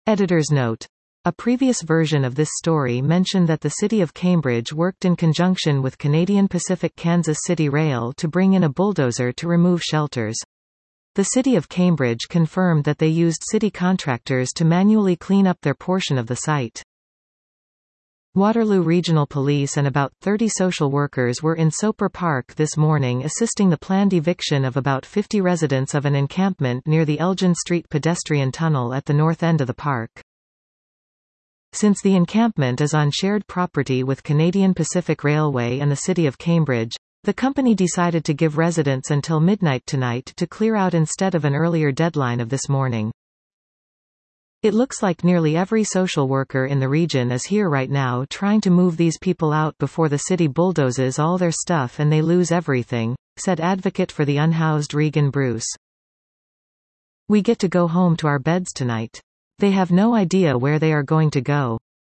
Editor's note. A previous version of this story mentioned that the city of Cambridge worked in conjunction with Canadian Pacific Kansas City Rail to bring in a bulldozer to remove shelters. The city of Cambridge confirmed that they used city contractors to manually clean up their portion of the site. Waterloo Regional Police and about 30 social workers were in Soper Park this morning assisting the planned eviction of about 50 residents of an encampment near the Elgin Street pedestrian tunnel at the north end of the park. Since the encampment is on shared property with Canadian Pacific Railway and the City of Cambridge, the company decided to give residents until midnight tonight to clear out instead of an earlier deadline of this morning. It looks like nearly every social worker in the region is here right now trying to move these people out before the city bulldozes all their stuff and they lose everything, said advocate for the unhoused Regan Bruce. We get to go home to our beds tonight. They have no idea where they are going to go.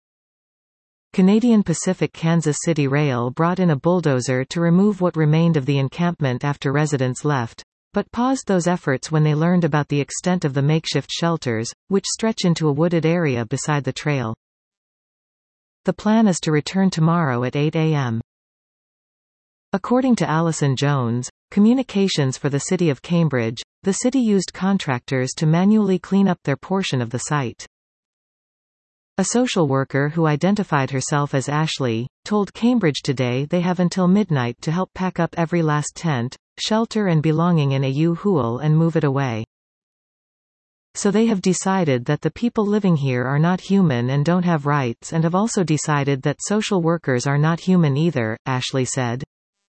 Canadian Pacific Kansas City Rail brought in a bulldozer to remove what remained of the encampment after residents left, but paused those efforts when they learned about the extent of the makeshift shelters, which stretch into a wooded area beside the trail. The plan is to return tomorrow at 8 a.m. According to Alison Jones, Communications for the City of Cambridge, the city used contractors to manually clean up their portion of the site. A social worker who identified herself as Ashley, told Cambridge Today they have until midnight to help pack up every last tent, shelter and belonging in a U-Haul and move it away. So they have decided that the people living here are not human and don't have rights and have also decided that social workers are not human either, Ashley said.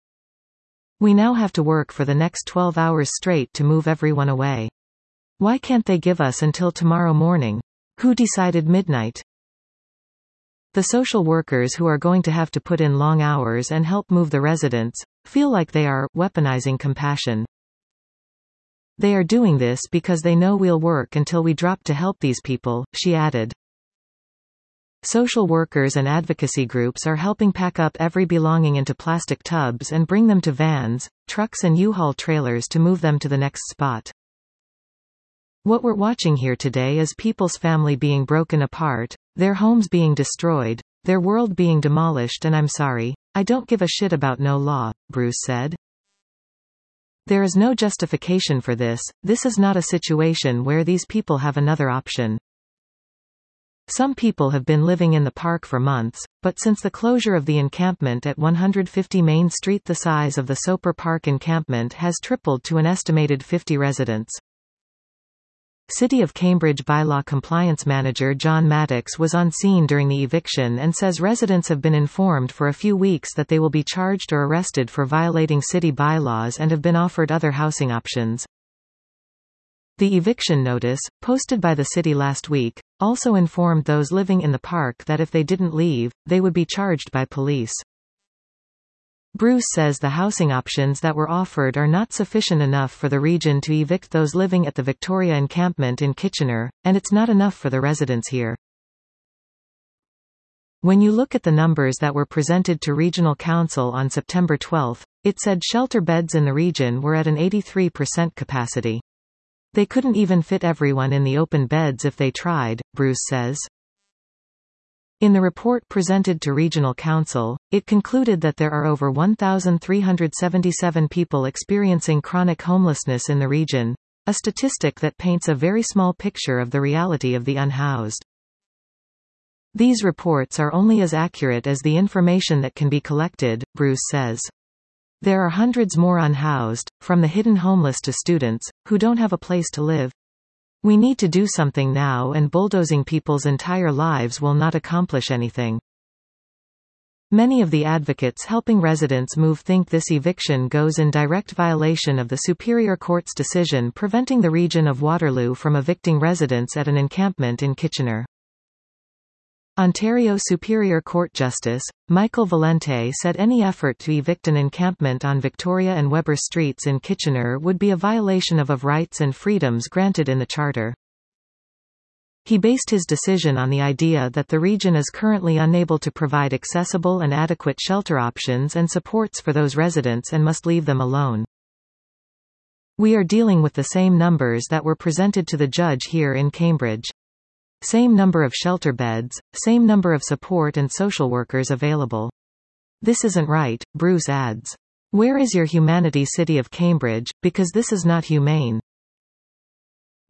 We now have to work for the next 12 hours straight to move everyone away. Why can't they give us until tomorrow morning? Who decided midnight? The social workers who are going to have to put in long hours and help move the residents feel like they are weaponizing compassion. They are doing this because they know we'll work until we drop to help these people, she added. Social workers and advocacy groups are helping pack up every belonging into plastic tubs and bring them to vans, trucks and U-Haul trailers to move them to the next spot. What we're watching here today is people's family being broken apart, their homes being destroyed, their world being demolished, and I'm sorry, I don't give a shit about no law, Bruce said. There is no justification for this. This is not a situation where these people have another option. Some people have been living in the park for months, but since the closure of the encampment at 150 Main Street, the size of the Soper Park encampment has tripled to an estimated 50 residents. City of Cambridge bylaw compliance manager John Maddox was on scene during the eviction and says residents have been informed for a few weeks that they will be charged or arrested for violating city bylaws and have been offered other housing options. The eviction notice, posted by the city last week, also informed those living in the park that if they didn't leave, they would be charged by police. Bruce says the housing options that were offered are not sufficient enough for the region to evict those living at the Victoria encampment in Kitchener, and it's not enough for the residents here. When you look at the numbers that were presented to Regional Council on September 12, it said shelter beds in the region were at an 83% capacity. They couldn't even fit everyone in the open beds if they tried, Bruce says. In the report presented to Regional Council, it concluded that there are over 1,377 people experiencing chronic homelessness in the region, a statistic that paints a very small picture of the reality of the unhoused. These reports are only as accurate as the information that can be collected, Bruce says. There are hundreds more unhoused, from the hidden homeless to students, who don't have a place to live. We need to do something now, and bulldozing people's entire lives will not accomplish anything. Many of the advocates helping residents move think this eviction goes in direct violation of the Superior Court's decision preventing the region of Waterloo from evicting residents at an encampment in Kitchener. Ontario Superior Court Justice, Michael Valente said any effort to evict an encampment on Victoria and Weber Streets in Kitchener would be a violation of rights and freedoms granted in the Charter. He based his decision on the idea that the region is currently unable to provide accessible and adequate shelter options and supports for those residents and must leave them alone. We are dealing with the same numbers that were presented to the judge here in Cambridge. Same number of shelter beds, same number of support and social workers available. This isn't right, Bruce adds. Where is your humanity, City of Cambridge, because this is not humane.